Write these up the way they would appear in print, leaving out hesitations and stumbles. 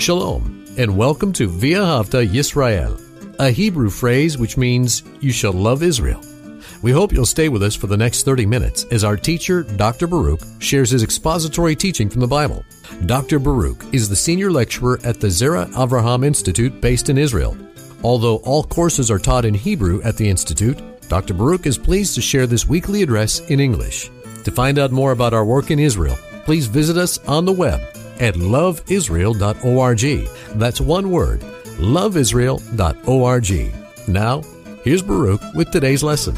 Shalom, and welcome to V'ahavta Yisrael, a Hebrew phrase which means, you shall love Israel. We hope you'll stay with us for the next 30 minutes as our teacher, Dr. Baruch, shares his expository teaching from the Bible. Dr. Baruch is the senior lecturer at the Zera Avraham Institute based in Israel. Although all courses are taught in Hebrew at the Institute, Dr. Baruch is pleased to share this weekly address in English. To find out more about our work in Israel, please visit us on the web at loveisrael.org. That's one word, loveisrael.org. Now, here's Baruch with today's lesson.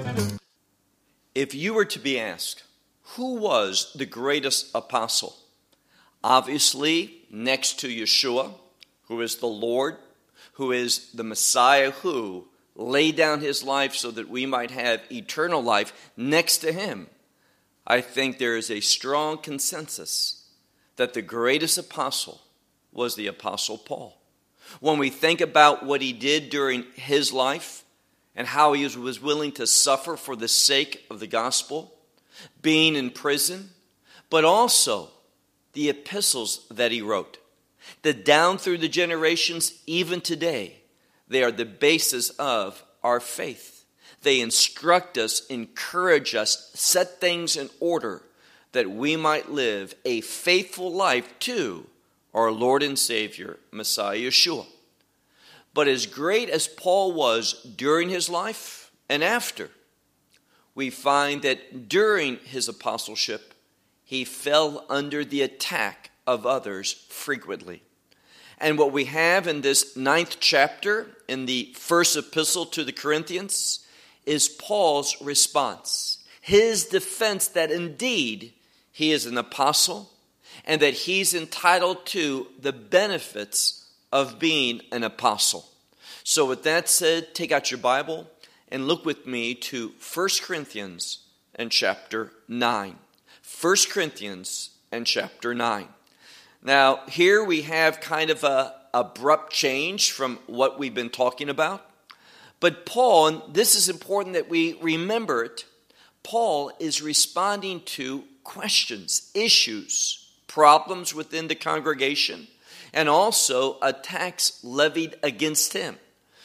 If you were to be asked, who was the greatest apostle? Obviously, next to Yeshua, who is the Lord, who is the Messiah, who laid down his life so that we might have eternal life, next to him, I think there is a strong consensus that the greatest apostle was the Apostle Paul. When we think about what he did during his life and how he was willing to suffer for the sake of the gospel, being in prison, but also the epistles that he wrote, that down through the generations, even today, they are the basis of our faith. They instruct us, encourage us, set things in order that we might live a faithful life to our Lord and Savior, Messiah Yeshua. But as great as Paul was during his life and after, we find that during his apostleship, he fell under the attack of others frequently. And what we have in this 9th chapter, in the first epistle to the Corinthians, is Paul's response, his defense that indeed he is an apostle and that he's entitled to the benefits of being an apostle. So with that said, take out your Bible and look with me to 1 Corinthians and chapter 9. 1 Corinthians and chapter 9. Now, here we have kind of an abrupt change from what we've been talking about. But Paul, and this is important that we remember it, Paul is responding to questions, issues, problems within the congregation, and also attacks levied against him.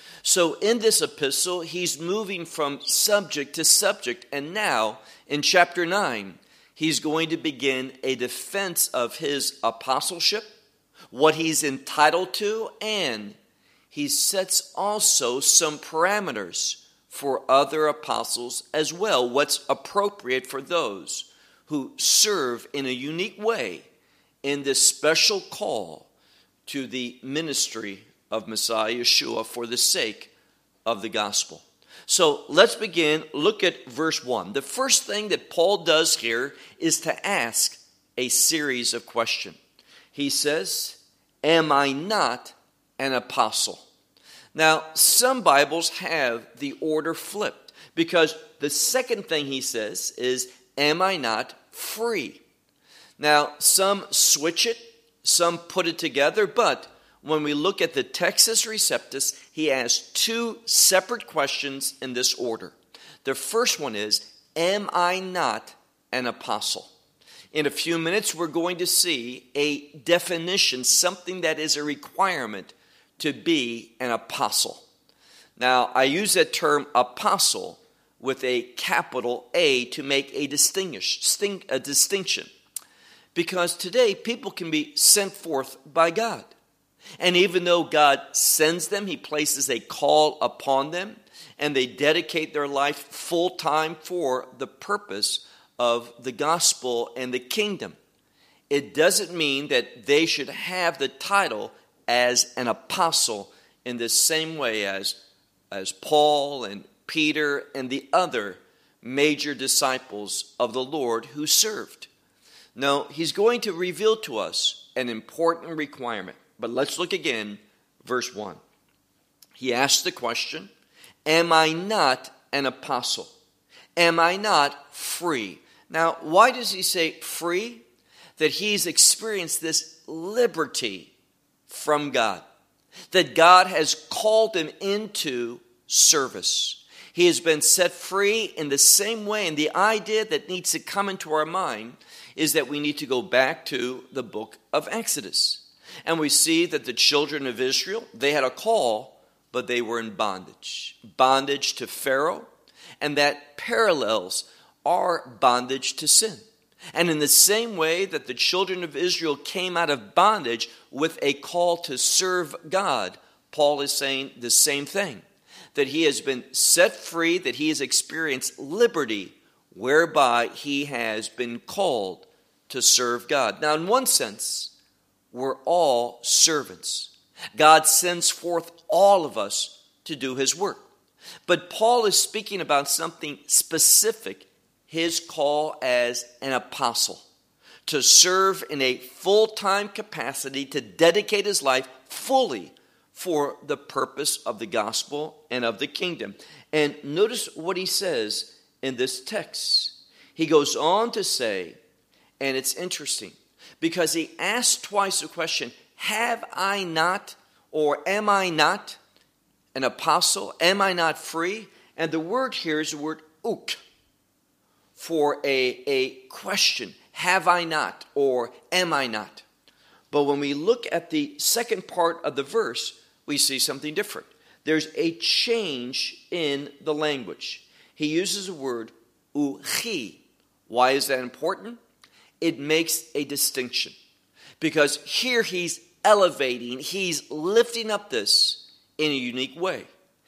So in this epistle, he's moving from subject to subject, and now in chapter 9, he's going to begin a defense of his apostleship, what he's entitled to, and he sets also some parameters for other apostles as well, what's appropriate for those who serve in a unique way in this special call to the ministry of Messiah Yeshua for the sake of the gospel. So let's begin. Look at verse 1. The first thing that Paul does here is to ask a series of questions. He says, am I not an apostle? Now, some Bibles have the order flipped because the second thing he says is, am I not free? Now, some switch it, some put it together, but when we look at the Textus Receptus, he has two separate questions in this order. The first one is, am I not an apostle? In a few minutes, we're going to see a definition, something that is a requirement to be an apostle. Now, I use that term apostle with a capital A to make a distinction. Because today, people can be sent forth by God. And even though God sends them, he places a call upon them, and they dedicate their life full time for the purpose of the gospel and the kingdom. It doesn't mean that they should have the title as an apostle in the same way as Paul and Peter and the other major disciples of the Lord who served. No, he's going to reveal to us an important requirement. But let's look again, verse 1. He asks the question, am I not an apostle? Am I not free? Now, why does he say free? That he's experienced this liberty from God. That God has called him into service. He has been set free in the same way. And the idea that needs to come into our mind is that we need to go back to the book of Exodus. And we see that the children of Israel, they had a call, but they were in bondage. Bondage to Pharaoh, and that parallels our bondage to sin. And in the same way that the children of Israel came out of bondage with a call to serve God, Paul is saying the same thing, that he has been set free, that he has experienced liberty, whereby he has been called to serve God. Now, in one sense, we're all servants. God sends forth all of us to do his work. But Paul is speaking about something specific, his call as an apostle, to serve in a full-time capacity, to dedicate his life fully for the purpose of the gospel and of the kingdom. And notice what he says in this text. He goes on to say, and it's interesting, because he asks twice the question, have I not, or am I not an apostle? Am I not free? And the word here is the word uk, for a question, have I not, or am I not? But when we look at the second part of the verse, we see something different. There's a change in the language. He uses the word uchi. Why is that important? It makes a distinction. Because here he's elevating, he's lifting up this in a unique way.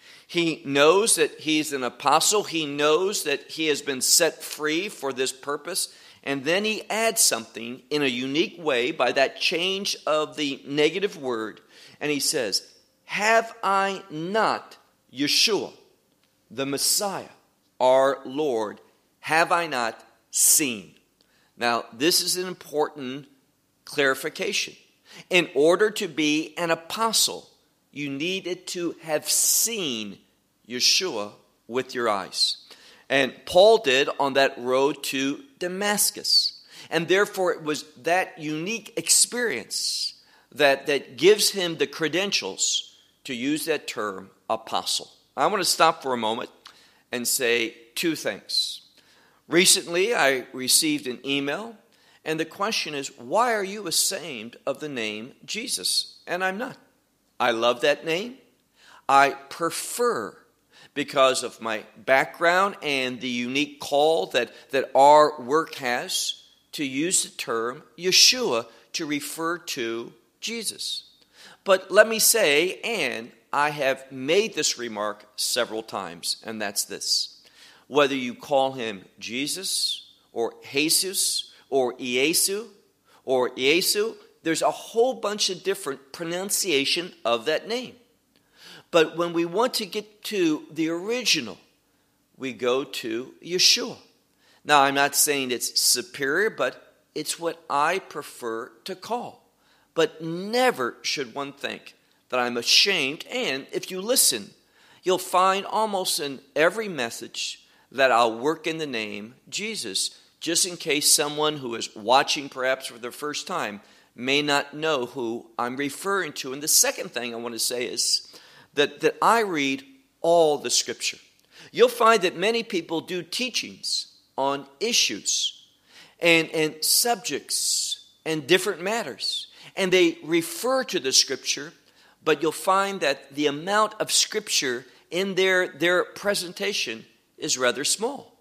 He knows that he's an apostle. He knows that he has been set free for this purpose. And then he adds something in a unique way by that change of the negative word. And he says, have I not Yeshua, the Messiah, our Lord, have I not seen? Now, this is an important clarification. In order to be an apostle, you needed to have seen Yeshua with your eyes. And Paul did on that road to Damascus. And therefore, it was that unique experience that gives him the credentials to use that term, apostle. I want to stop for a moment and say two things. Recently, I received an email, and the question is, why are you ashamed of the name Jesus? And I'm not. I love that name. I prefer, because of my background and the unique call that our work has, to use the term Yeshua to refer to Jesus. But let me say, and I have made this remark several times, and that's this. Whether you call him Jesus or Jesus or Iesu or Yesu, there's a whole bunch of different pronunciation of that name. But when we want to get to the original, we go to Yeshua. Now, I'm not saying it's superior, but it's what I prefer to call. But never should one think that I'm ashamed. And if you listen, you'll find almost in every message that I'll work in the name Jesus, just in case someone who is watching perhaps for the first time may not know who I'm referring to. And the second thing I want to say is that I read all the Scripture. You'll find that many people do teachings on issues and subjects and different matters. And they refer to the Scripture, but you'll find that the amount of Scripture in their presentation is rather small.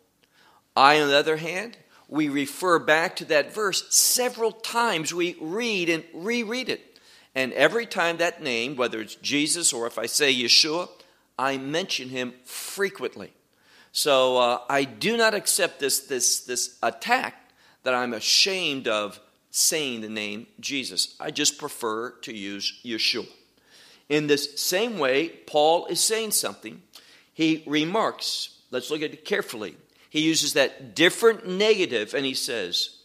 I, on the other hand, we refer back to that verse several times. We read and reread it. And every time that name, whether it's Jesus or if I say Yeshua, I mention him frequently. So I do not accept this attack that I'm ashamed of saying the name Jesus. I just prefer to use Yeshua. In this same way, Paul is saying something. He remarks, let's look at it carefully. He uses that different negative and he says,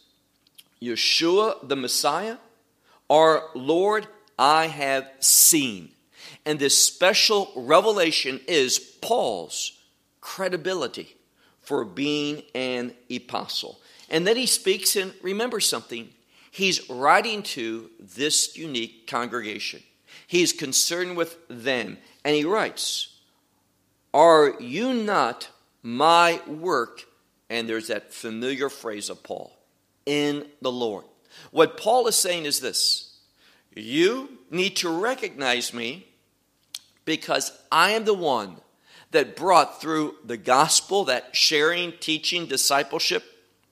Yeshua the Messiah, our Lord, I have seen. And this special revelation is Paul's credibility for being an apostle. And then he speaks, and remember something, he's writing to this unique congregation. He's concerned with them. And he writes, are you not my work? And there's that familiar phrase of Paul, in the Lord. What Paul is saying is this. You need to recognize me because I am the one that brought through the gospel, that sharing, teaching, discipleship.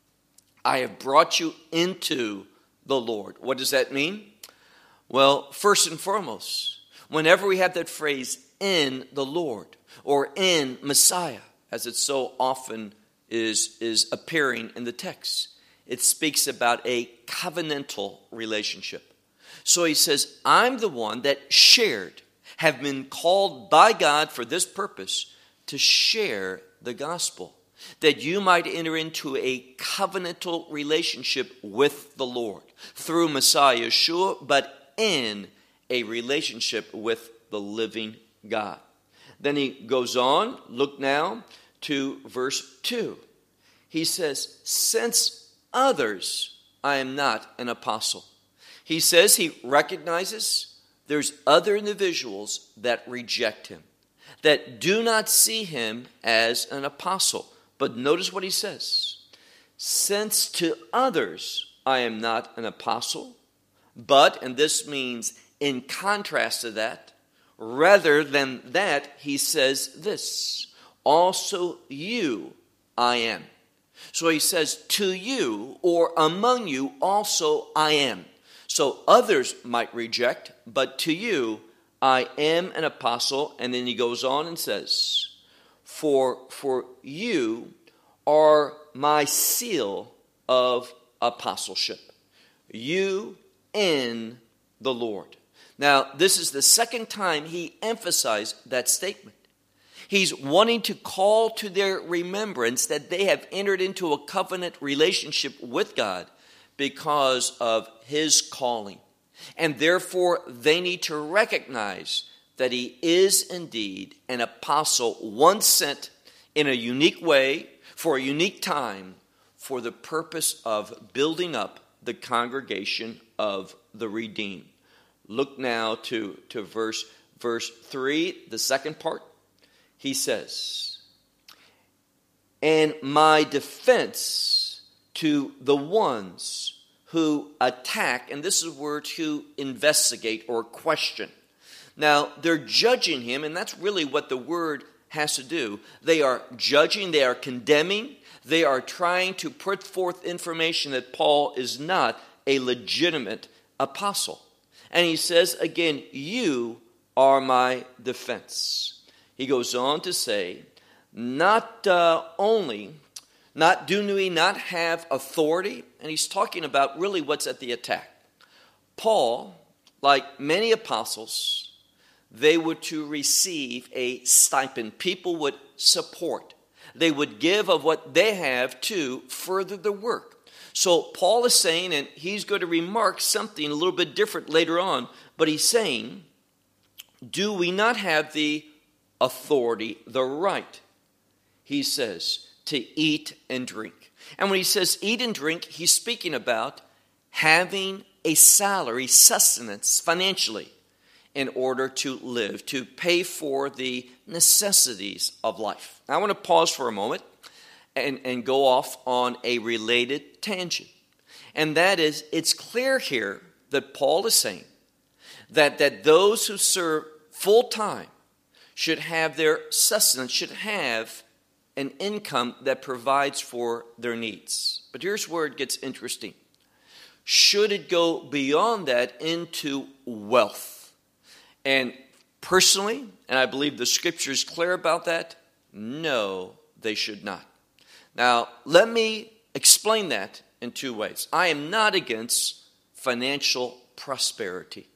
I have brought you into the Lord. What does that mean? Well, first and foremost, whenever we have that phrase, in the Lord, or in Messiah, as it so often is appearing in the text, it speaks about a covenantal relationship. So he says, I'm the one that shared, have been called by God for this purpose, to share the gospel, that you might enter into a covenantal relationship with the Lord through Messiah Yeshua, but in a relationship with the living God. Then he goes on, look now to verse 2. He says, since others I am not an apostle. He says he recognizes there's other individuals that reject him, that do not see him as an apostle. But notice what he says. Since to others I am not an apostle, but, and this means in contrast to that, rather than that, he says this, also you I am. So he says, to you or among you also I am. So others might reject, but to you I am an apostle. And then he goes on and says, for you are my seal of apostleship. You in the Lord. Now, this is the second time he emphasized that statement. He's wanting to call to their remembrance that they have entered into a covenant relationship with God because of his calling. And therefore, they need to recognize that he is indeed an apostle, one sent in a unique way, for a unique time, for the purpose of building up the congregation of the redeemed. Look now to verse 3, the second part. He says, and my defense to the ones who attack, and this is a word to investigate or question. Now, they're judging him, and that's really what the word has to do. They are judging, they are condemning, they are trying to put forth information that Paul is not a legitimate apostle. And he says again, you are my defense. He goes on to say, not do we not have authority? And he's talking about really what's at the attack. Paul, like many apostles, they were to receive a stipend. People would support. They would give of what they have to further the work. So Paul is saying, and he's going to remark something a little bit different later on, but he's saying, do we not have the authority, the right, he says, to eat and drink? And when he says eat and drink, he's speaking about having a salary, sustenance, financially, in order to live, to pay for the necessities of life. Now, I want to pause for a moment and go off on a related tangent. And that is, it's clear here that Paul is saying that those who serve full-time should have their sustenance, should have an income that provides for their needs. But here's where it gets interesting. Should it go beyond that into wealth? And personally, and I believe the scripture is clear about that, no, they should not. Now, let me explain that in two ways. I am not against financial prosperity.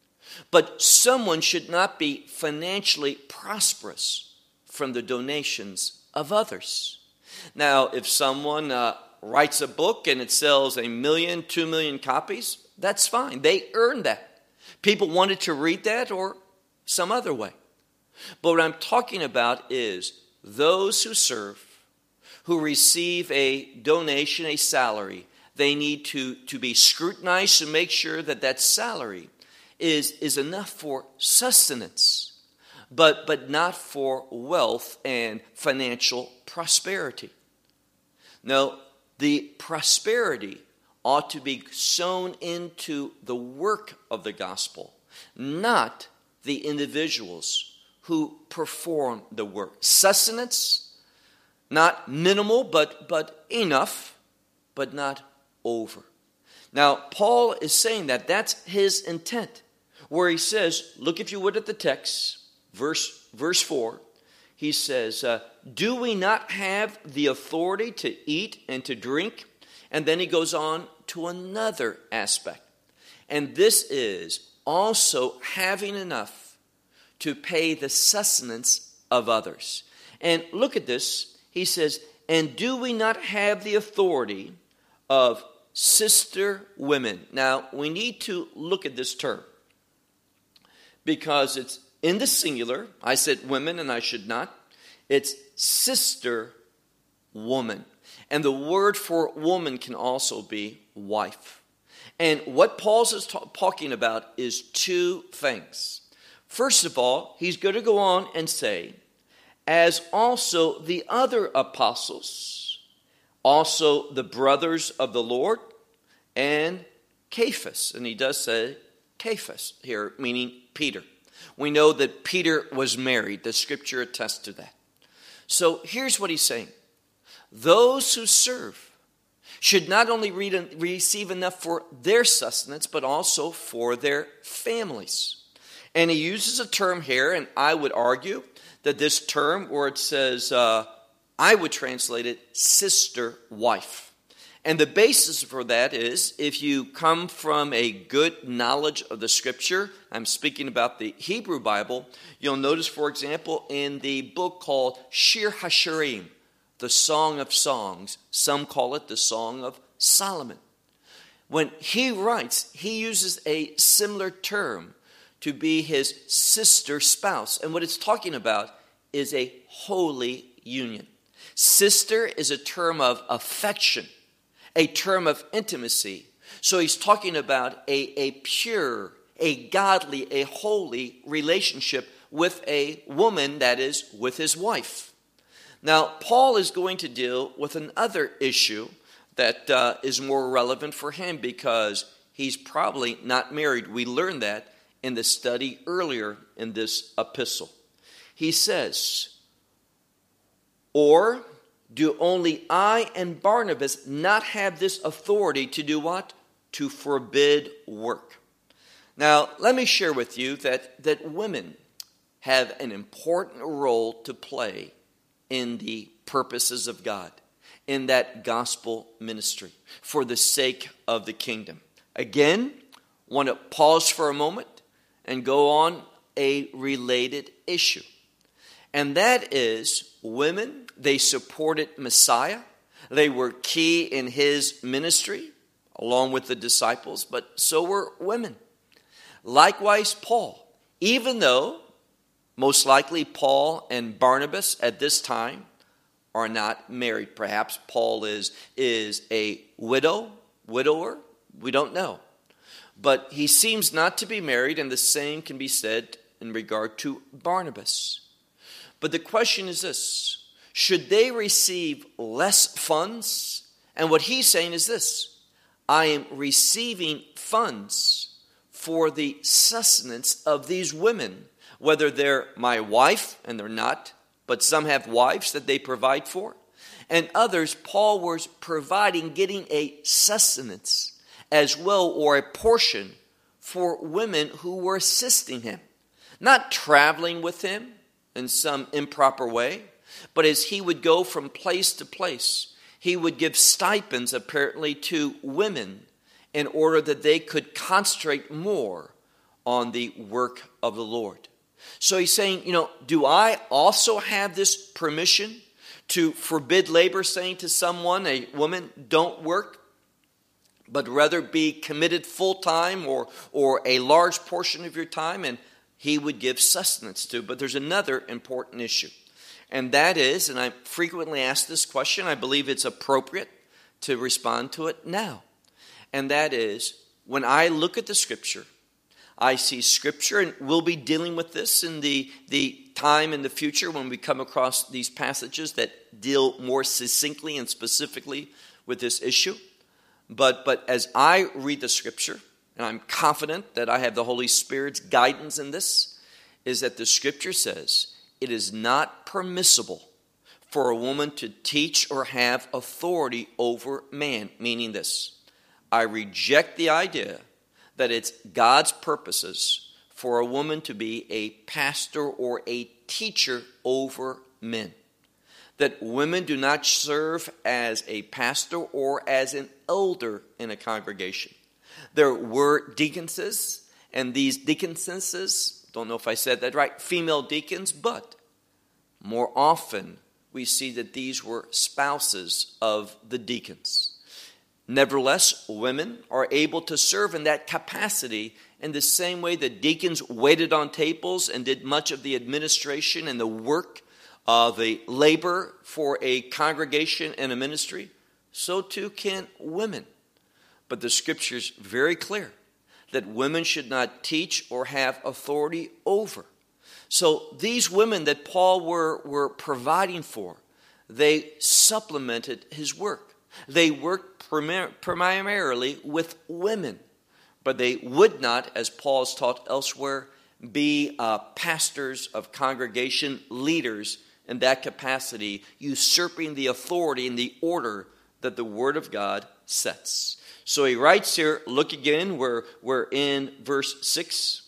But someone should not be financially prosperous from the donations of others. Now, if someone writes a book and it sells 1 million, 2 million copies, that's fine. They earned that. People wanted to read that or some other way. But what I'm talking about is those who serve, who receive a donation, a salary, they need to be scrutinized to make sure that that salary is enough for sustenance, but not for wealth and financial prosperity. No, the prosperity ought to be sown into the work of the gospel, not the individuals who perform the work. Sustenance, not minimal, but enough, but not over. Now, Paul is saying that that's his intent, where he says, look if you would at the text, verse 4, he says, do we not have the authority to eat and to drink? And then he goes on to another aspect. And this is also having enough to pay the sustenance of others. And look at this. He says, and do we not have the authority of sister women? Now, we need to look at this term because it's in the singular. I said women and I should not. It's sister woman. And the word for woman can also be wife. And what Paul is talking about is two things. First of all, he's going to go on and say, as also the other apostles, also the brothers of the Lord, and Cephas. And he does say Cephas here, meaning Peter. We know that Peter was married. The scripture attests to that. So here's what he's saying. Those who serve should not only receive enough for their sustenance, but also for their families. And he uses a term here, and I would argue that this term where it says, I would translate it sister wife. And the basis for that is if you come from a good knowledge of the scripture, I'm speaking about the Hebrew Bible, you'll notice, for example, in the book called Shir HaShirim, the Song of Songs, some call it the Song of Solomon. When he writes, he uses a similar term to be his sister spouse. And what it's talking about is a holy union. Sister is a term of affection, a term of intimacy. So he's talking about a pure, a godly, a holy relationship with a woman, that is, with his wife. Now, Paul is going to deal with another issue that is more relevant for him because he's probably not married. We learned that in the study earlier in this epistle. He says, or do only I and Barnabas not have this authority to do what? To forbid work. Now, let me share with you that women have an important role to play in the purposes of God, in that gospel ministry, for the sake of the kingdom. Again, want to pause for a moment and go on a related issue. And that is women, they supported Messiah. They were key in his ministry, along with the disciples, but so were women. Likewise, Paul, even though most likely Paul and Barnabas at this time are not married. Perhaps Paul is a widower. We don't know. But he seems not to be married, and the same can be said in regard to Barnabas. But the question is this: should they receive less funds? And what he's saying is this: I am receiving funds for the sustenance of these women, whether they're my wife, and they're not, but some have wives that they provide for. And others, Paul was providing, getting a sustenance as well, or a portion for women who were assisting him. Not traveling with him in some improper way, but as he would go from place to place, he would give stipends apparently to women in order that they could concentrate more on the work of the Lord. So he's saying, do I also have this permission to forbid labor, saying to someone, a woman, don't work, but rather be committed full-time or a large portion of your time, and he would give sustenance to. But there's another important issue, and that is, and I frequently ask this question, I believe it's appropriate to respond to it now, and that is, when I look at the scripture, I see scripture, and we'll be dealing with this in the time in the future when we come across these passages that deal more succinctly and specifically with this issue. But as I read the scripture, and I'm confident that I have the Holy Spirit's guidance in this, is that the scripture says it is not permissible for a woman to teach or have authority over man, meaning this: I reject the idea that it's God's purposes for a woman to be a pastor or a teacher over men. That women do not serve as a pastor or as an elder in a congregation. There were deaconesses, and these deaconesses, don't know if I said that right, female deacons, but more often we see that these were spouses of the deacons. Nevertheless, women are able to serve in that capacity in the same way that deacons waited on tables and did much of the administration and the work, the labor for a congregation and a ministry. So too can women. But the scripture is very clear that women should not teach or have authority over. So these women that Paul were providing for, they supplemented his work. They worked primarily with women, but they would not, as Paul's taught elsewhere, be pastors of congregation, leaders in that capacity, usurping the authority and the order that the Word of God sets. So he writes here, look again, we're in verse 6.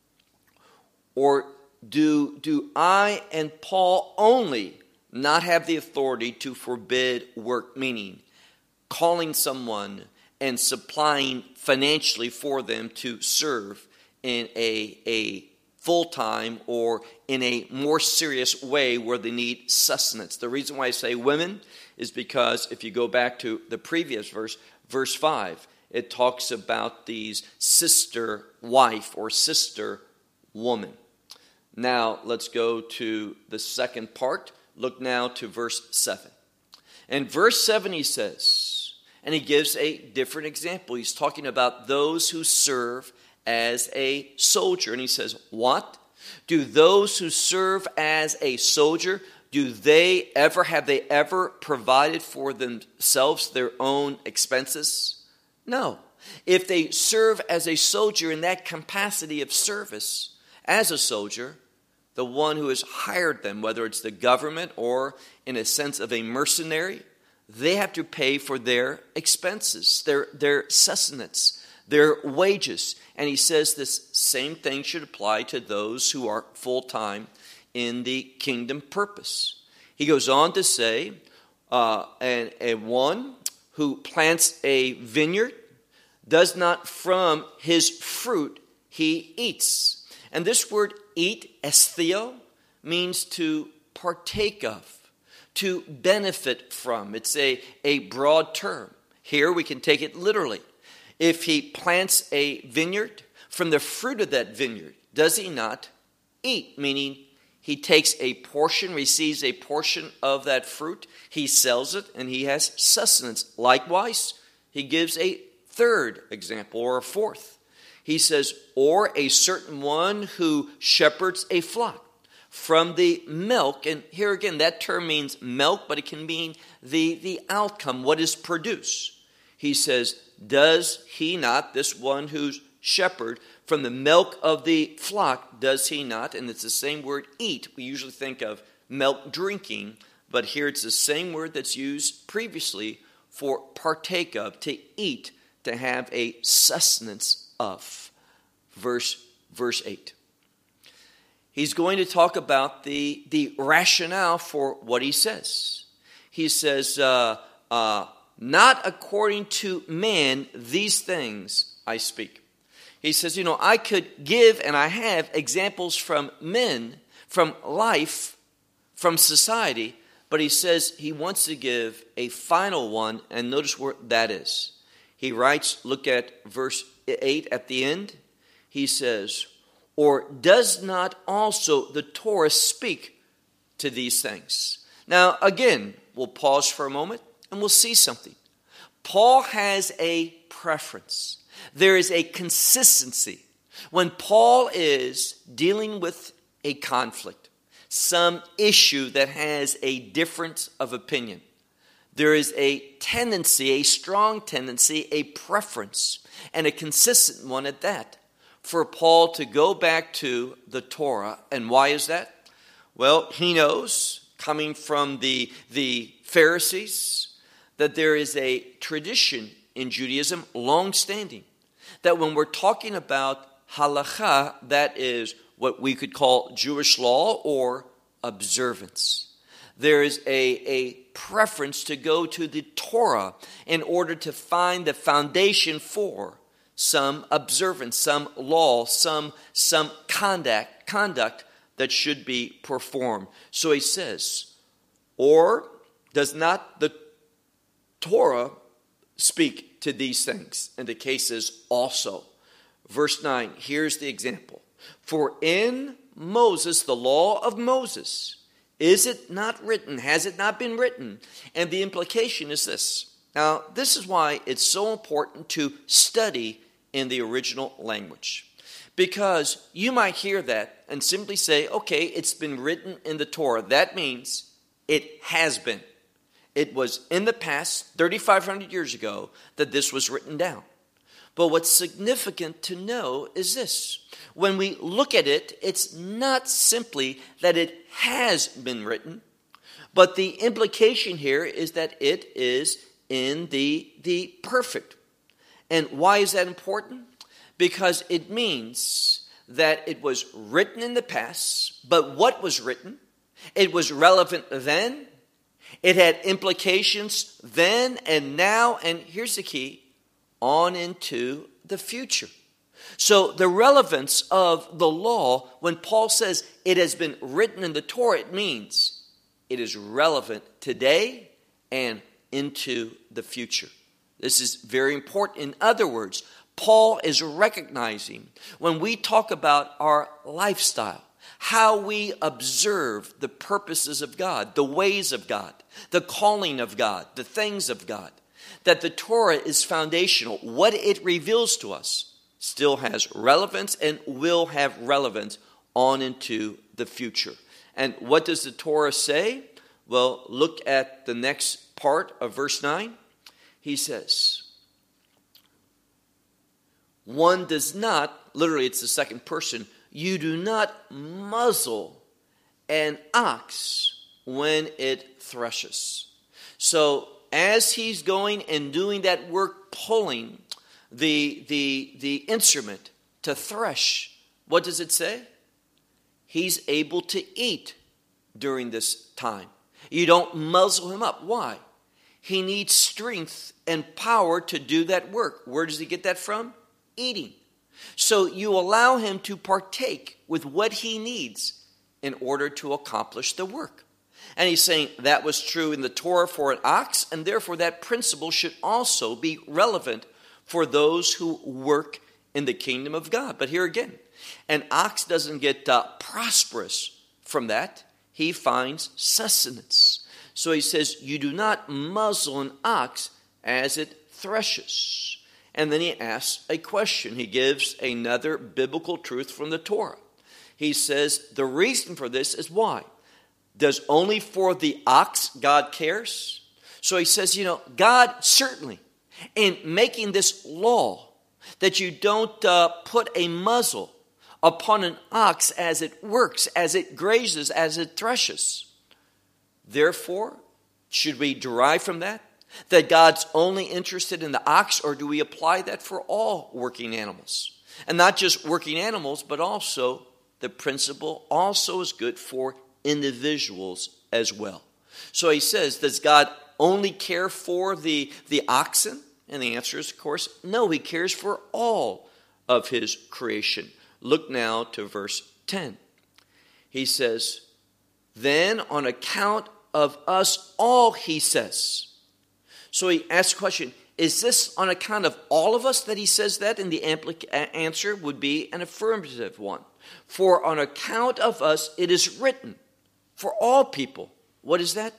Or do I and Paul only not have the authority to forbid work, meaning calling someone and supplying financially for them to serve in a full-time or in a more serious way where they need sustenance. The reason why I say women is because if you go back to the previous verse, verse 5, it talks about these sister wife or sister woman. Now let's go to the second part. Look now to verse 7. In verse 7 he says, and he gives a different example. He's talking about those who serve as a soldier. And he says, what? Do those who serve as a soldier, have they ever provided for themselves their own expenses? No. If they serve as a soldier in that capacity of service as a soldier, the one who has hired them, whether it's the government or in a sense of a mercenary, they have to pay for their expenses, their sustenance, their wages. And he says this same thing should apply to those who are full-time in the kingdom purpose. He goes on to say, and one who plants a vineyard does not from his fruit he eats. And this word eat, estheo, means to partake of, to benefit from. It's a broad term. Here we can take it literally. If he plants a vineyard, from the fruit of that vineyard, does he not eat? Meaning he takes a portion, receives a portion of that fruit, he sells it, and he has sustenance. Likewise, he gives a third example, or a fourth. He says, or a certain one who shepherds a flock from the milk. And here again, that term means milk, but it can mean the outcome, what is produced. He says, does he not, this one who's shepherd, from the milk of the flock, does he not? And it's the same word, eat. We usually think of milk drinking, but here it's the same word that's used previously for partake of, to eat, to have a sustenance of. Verse 8. He's going to talk about the rationale for what he says. He says, not according to man, these things I speak. He says, I could give, and I have, examples from men, from life, from society, but he says he wants to give a final one, and notice where that is. He writes, look at verse 8 at the end. He says, or does not also the Torah speak to these things? Now, again, we'll pause for a moment and we'll see something. Paul has a preference. There is a consistency. When Paul is dealing with a conflict, some issue that has a difference of opinion, there is a tendency, a strong tendency, a preference, and a consistent one at that, for Paul to go back to the Torah. And why is that? Well, he knows, coming from the Pharisees, that there is a tradition in Judaism, long-standing, that when we're talking about halakha, that is what we could call Jewish law or observance. There is a preference to go to the Torah in order to find the foundation for some observance, some law, some conduct that should be performed. So he says, or does not the Torah speak to these things? And the case is also. Verse 9, here's the example. For in Moses, the law of Moses, is it not written? Has it not been written? And the implication is this. Now, this is why it's so important to study in the original language. Because you might hear that and simply say, okay, it's been written in the Torah. That means it has been. It was in the past, 3,500 years ago, that this was written down. But what's significant to know is this. When we look at it, it's not simply that it has been written, but the implication here is that it is in the perfect. And why is that important? Because it means that it was written in the past, but what was written? It was relevant then. It had implications then and now, and here's the key, on into the future. So the relevance of the law, when Paul says it has been written in the Torah, it means it is relevant today and into the future. This is very important. In other words, Paul is recognizing when we talk about our lifestyle, how we observe the purposes of God, the ways of God, the calling of God, the things of God, that the Torah is foundational. What it reveals to us still has relevance and will have relevance on into the future. And what does the Torah say? Well, look at the next part of verse 9. He says, one does not, literally it's the second person, you do not muzzle an ox when it threshes. So as he's going and doing that work, pulling the instrument to thresh, what does it say? He's able to eat during this time. You don't muzzle him up. Why? He needs strength and power to do that work. Where does he get that from? Eating. So you allow him to partake with what he needs in order to accomplish the work. And he's saying that was true in the Torah for an ox, and therefore that principle should also be relevant for those who work in the kingdom of God. But here again, an ox doesn't get prosperous from that. He finds sustenance. So he says, you do not muzzle an ox as it threshes. And then he asks a question. He gives another biblical truth from the Torah. He says the reason for this is why? Does only for the ox God cares? So he says, God certainly, in making this law, that you don't put a muzzle upon an ox as it works, as it grazes, as it threshes. Therefore, should we derive from that God's only interested in the ox, or do we apply that for all working animals? And not just working animals, but also the principle also is good for individuals as well. So he says, does God only care for the oxen? And the answer is, of course, no, he cares for all of his creation. Look now to verse 10. He says, then on account of us all, he says. So he asks the question, is this on account of all of us that he says that? And the answer would be an affirmative one. For on account of us, it is written for all people. What is that?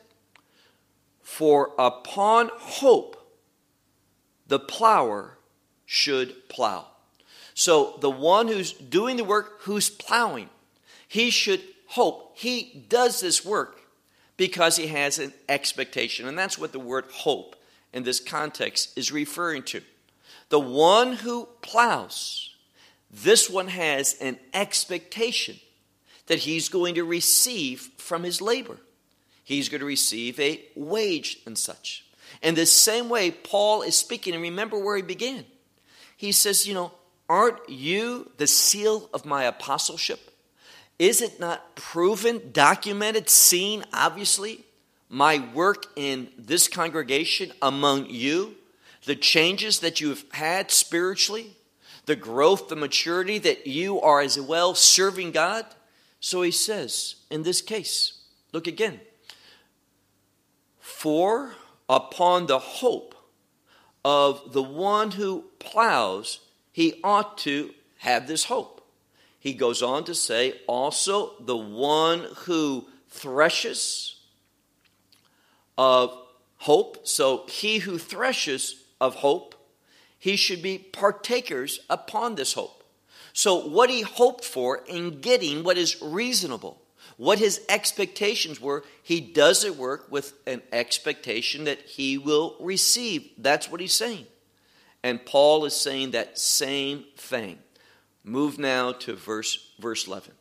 For upon hope, the plower should plow. So the one who's doing the work, who's plowing, he should hope. He does this work because he has an expectation. And that's what the word hope in this context is referring to. The one who plows, this one has an expectation that he's going to receive from his labor. He's going to receive a wage and such. In the same way, Paul is speaking, and remember where he began. He says, aren't you the seal of my apostleship? Is it not proven, documented, seen, obviously, my work in this congregation among you, the changes that you've had spiritually, the growth, the maturity that you are as well serving God? So he says, in this case, look again. For upon the hope of the one who plows, he ought to have this hope. He goes on to say, also the one who threshes of hope. So he who threshes of hope, he should be partakers upon this hope. So what he hoped for in getting what is reasonable, what his expectations were, he does it work with an expectation that he will receive. That's what he's saying. And Paul is saying that same thing. Move now to verse 11.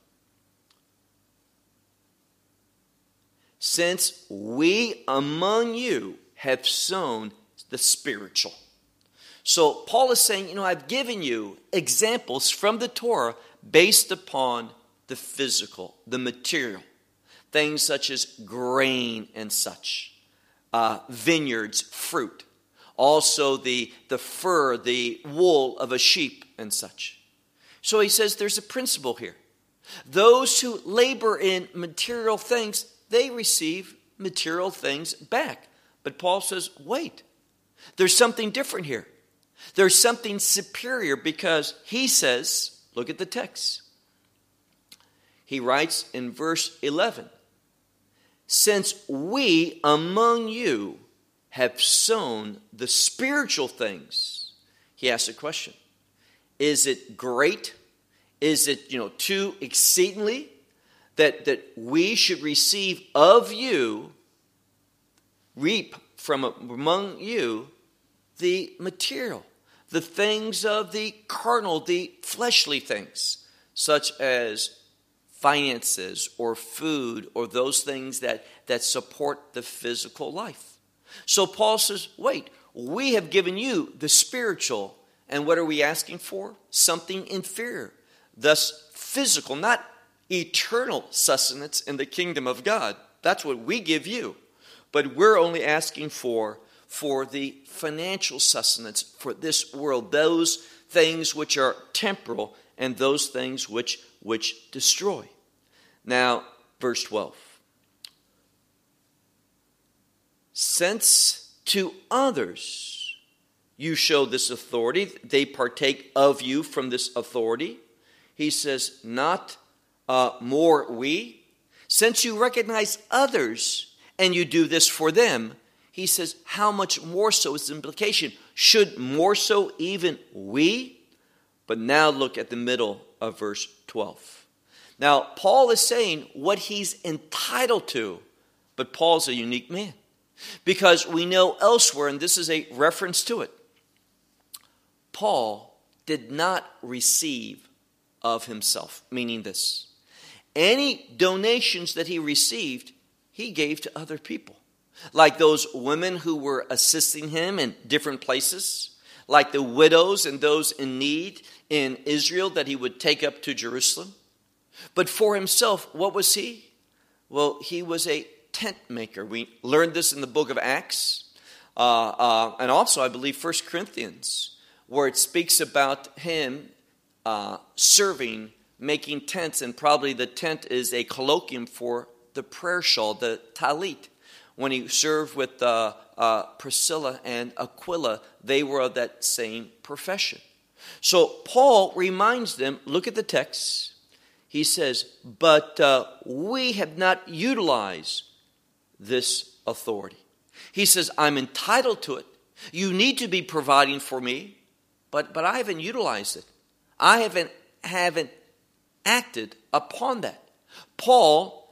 Since we among you have sown the spiritual. So Paul is saying, I've given you examples from the Torah based upon the physical, the material. Things such as grain and such. Vineyards, fruit. Also the fur, the wool of a sheep and such. So he says there's a principle here. Those who labor in material things, they receive material things back. But Paul says, wait, there's something different here. There's something superior because he says, look at the text. He writes in verse 11, since we among you have sown the spiritual things. He asks a question. Is it great? Is it, too exceedingly that we should receive of you, reap from among you the material, the things of the carnal, the fleshly things, such as finances or food or those things that support the physical life. So Paul says, wait, we have given you the spiritual. And what are we asking for? Something inferior. Thus, physical, not eternal sustenance in the kingdom of God. That's what we give you. But we're only asking for the financial sustenance for this world. Those things which are temporal and those things which destroy. Now, verse 12. Since to others you show this authority, they partake of you from this authority. He says, not more we. Since you recognize others and you do this for them, he says, how much more so is the implication? Should more so even we? But now look at the middle of verse 12. Now, Paul is saying what he's entitled to, but Paul's a unique man. Because we know elsewhere, and this is a reference to it, Paul did not receive of himself, meaning this. Any donations that he received, he gave to other people. Like those women who were assisting him in different places, like the widows and those in need in Israel that he would take up to Jerusalem. But for himself, what was he? Well, he was a tent maker. We learned this in the book of Acts, and also I believe 1 Corinthians, where it speaks about him serving, making tents, and probably the tent is a colloquium for the prayer shawl, the talit. When he served with Priscilla and Aquila, they were of that same profession. So Paul reminds them, look at the text. He says, but we have not utilized this authority. He says, I'm entitled to it. You need to be providing for me, but I haven't utilized it. I haven't acted upon that. Paul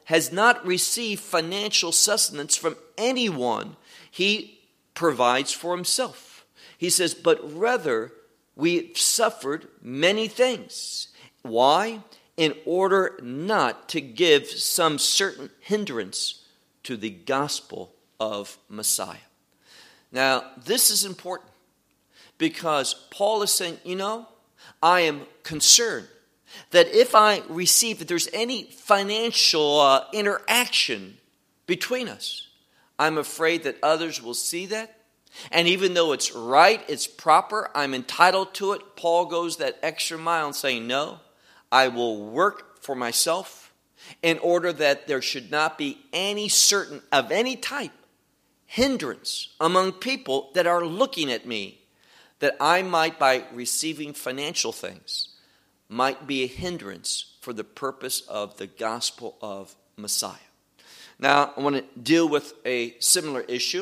has not received financial sustenance from anyone. He provides for himself. He says, but rather we've suffered many things. Why? In order not to give some certain hindrance to the gospel of Messiah. Now, this is important because Paul is saying, I am concerned that if I receive, if there's any financial interaction between us, I'm afraid that others will see that. And even though it's right, it's proper, I'm entitled to it, Paul goes that extra mile and saying, no, I will work for myself in order that there should not be any certain, of any type, hindrance among people that are looking at me, that I might, by receiving financial things, might be a hindrance for the purpose of the gospel of Messiah. Now, I want to deal with a similar issue.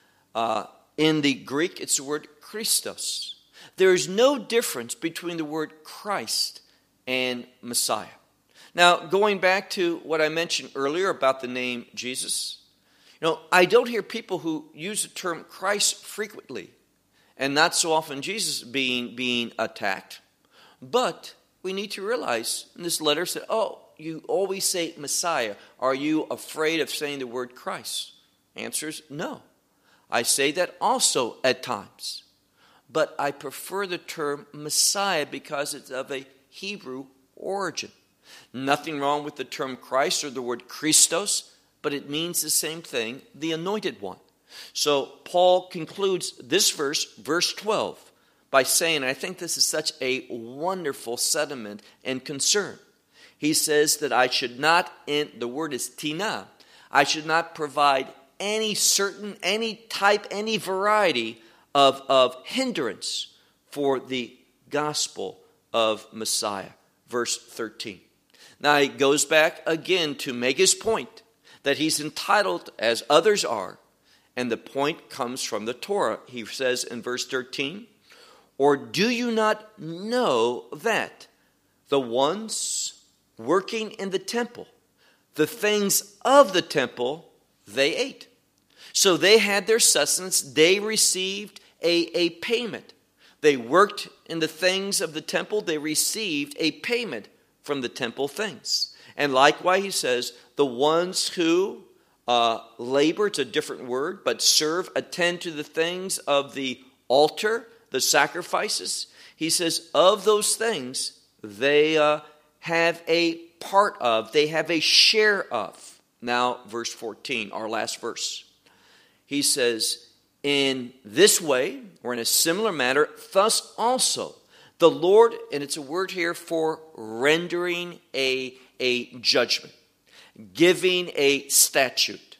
In the Greek, it's the word Christos. There is no difference between the word Christ and Messiah. Now, going back to what I mentioned earlier about the name Jesus, I don't hear people who use the term Christ frequently, and not so often Jesus being attacked. But we need to realize in this letter said, you always say Messiah. Are you afraid of saying the word Christ? Answer is no. I say that also at times. But I prefer the term Messiah because it's of a Hebrew origin. Nothing wrong with the term Christ or the word Christos, but it means the same thing, the anointed one. So Paul concludes this verse 12, by saying, and I think this is such a wonderful sentiment and concern. He says that I should not, the word is tina, I should not provide any certain, any type, any variety of hindrance for the gospel of Messiah. Verse 13. Now he goes back again to make his point that he's entitled as others are, and the point comes from the Torah. He says in verse 13, or do you not know that the ones working in the temple, the things of the temple, they ate. So they had their sustenance. They received a payment. They worked in the things of the temple. They received a payment from the temple things. And likewise, he says, the ones who labor, it's a different word, but serve, attend to the things of the altar, the sacrifices. He says, of those things, they have a part of, they have a share of. Now, verse 14, our last verse. He says, in this way, or in a similar manner, thus also, the Lord, and it's a word here for rendering a judgment, giving a statute,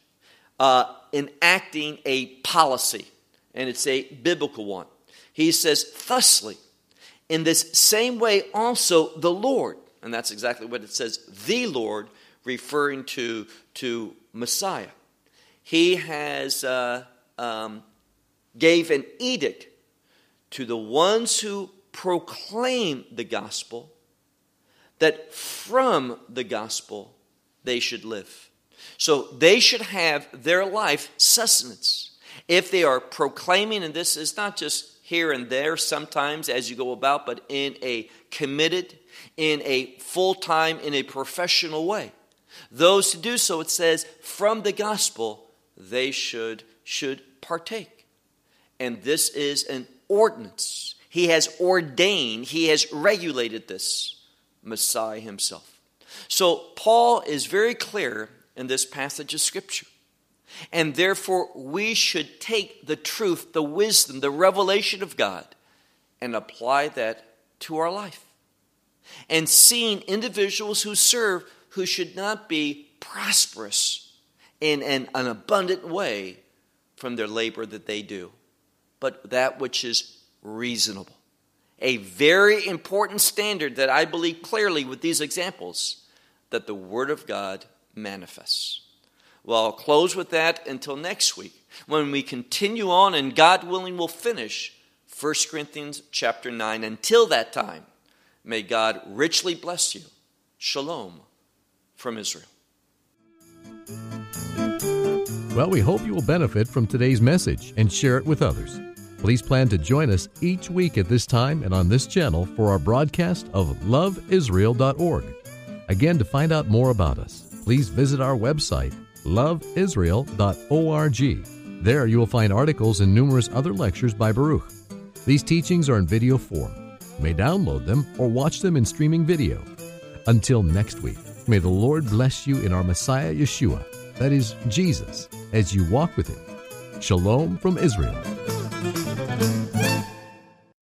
enacting a policy, and it's a biblical one. He says, thusly, in this same way also the Lord, and that's exactly what it says, the Lord, referring to Messiah. He has gave an edict to the ones who proclaim the gospel that from the gospel they should live. So they should have their life sustenance. If they are proclaiming, and this is not just here and there sometimes as you go about, but in a committed, in a full-time, in a professional way. Those who do so, it says, from the gospel, they should partake. And this is an ordinance. He has ordained, he has regulated this, Messiah himself. So Paul is very clear in this passage of Scripture. And therefore, we should take the truth, the wisdom, the revelation of God, and apply that to our life. And seeing individuals who serve, who should not be prosperous in an abundant way from their labor that they do, but that which is reasonable. A very important standard that I believe clearly with these examples, that the Word of God manifests. Well, I'll close with that until next week, when we continue on, and God willing, we'll finish 1 Corinthians chapter 9. Until that time, may God richly bless you. Shalom from Israel. Well, we hope you will benefit from today's message and share it with others. Please plan to join us each week at this time and on this channel for our broadcast of loveisrael.org. Again, to find out more about us, please visit our website, loveisrael.org. There you will find articles and numerous other lectures by Baruch. These teachings are in video form. You may download them or watch them in streaming video. Until next week, may the Lord bless you in our Messiah Yeshua, that is, Jesus, as you walk with Him. Shalom from Israel.